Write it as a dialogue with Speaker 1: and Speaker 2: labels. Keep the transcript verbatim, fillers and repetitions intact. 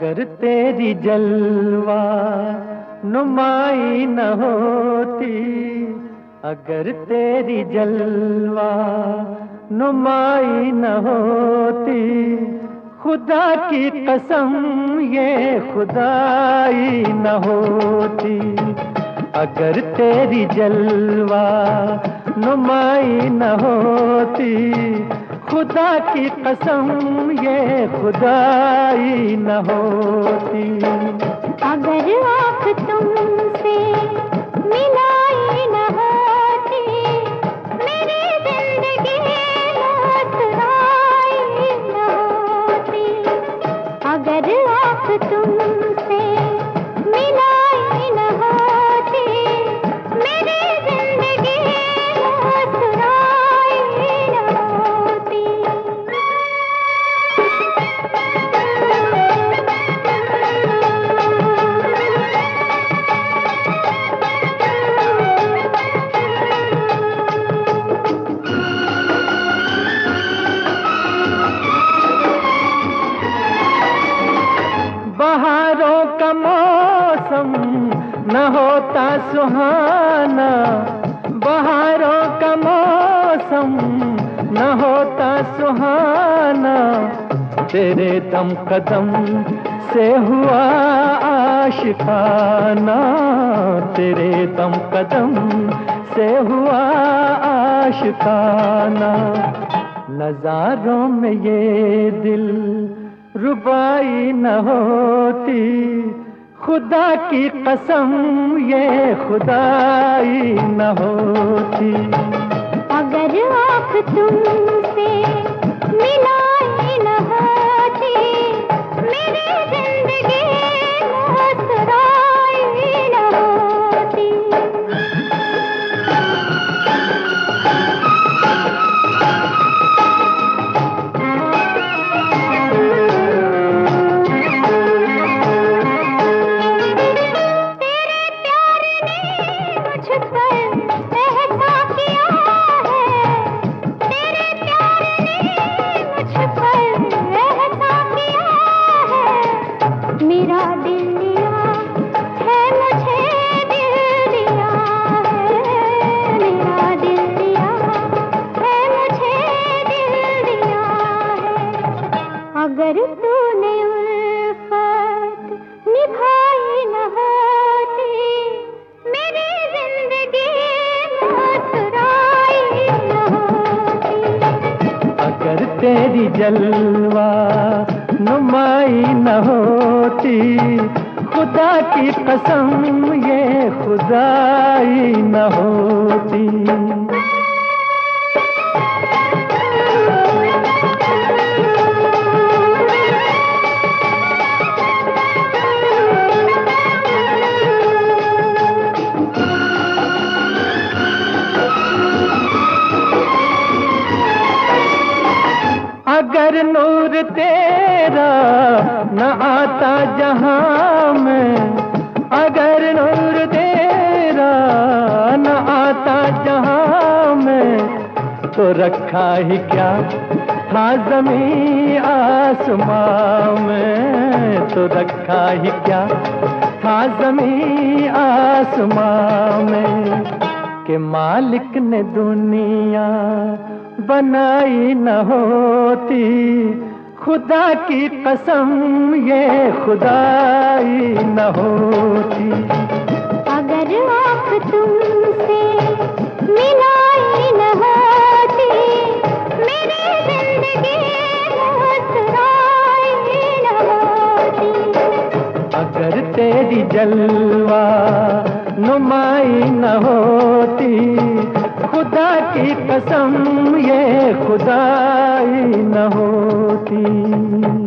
Speaker 1: अगर तेरी जलवा नुमाई न होती, अगर तेरी जलवा नुमाई न होती, खुदा की कसम ये खुदाई न होती। अगर तेरी जलवा नुमाई न होती, खुदा की कसम ये खुदाई न होती।
Speaker 2: अगर आँख तुमसे मिलाई न होती, मेरी जिंदगी मुस्कुराई न होती। अगर आँख तुमसे मिलाई न होती, मेरी जिंदगी मुस्कुराई न होती।
Speaker 1: बहारों का मौसम न होता सुहाना, बहारों का मौसम न होता सुहाना, तेरे दम कदम से हुआ आशिकाना, तेरे दम कदम से हुआ आशिकाना। नजारों में ये दिल रुबाई न होती, खुदा की कसम ये खुदाई न होती।
Speaker 2: अगर आँख तुमसे मिलाई न होती, मेरी जिंदगी मुस्कुराई न होती। मेरा दिल लिया है, मुझे दिल दिया है, मेरा दिल लिया है, मुझे दिल दिया है। अगर तूने उल्फत निभाई न होती, मेरी जिंदगी मुस्कुराई न होती।
Speaker 1: अगर तेरी जलवा नुमाई न होती, खुदा की कसम ये खुदाई न होती। अगर नूर तेरा न आता जहां में, अगर नूर तेरा न आता जहां में, तो रखा ही क्या था ज़मीं आसमां में, तो रखा ही क्या था ज़मीं आसमां में। कि मालिक ने दुनिया बनाई न होती, खुदा की कसम ये खुदाई न होती।
Speaker 2: अगर आँख तुमसे मिलाई न होती, मेरी जिंदगी मुस्कुराई न होती।
Speaker 1: अगर तेरी जलवा नुमाई न होती, खुदा की कसम ये खुदाई न होती।